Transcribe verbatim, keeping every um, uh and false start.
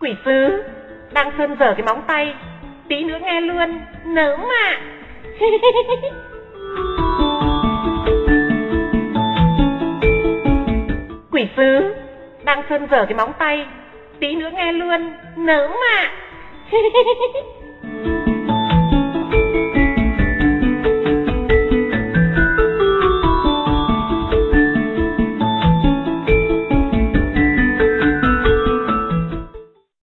Quỷ sứ đang sơn dở cái móng tay, tí nữa nghe luôn, nớm ạ. Quỷ sứ đang sơn dở cái móng tay, tí nữa nghe luôn, nớm ạ.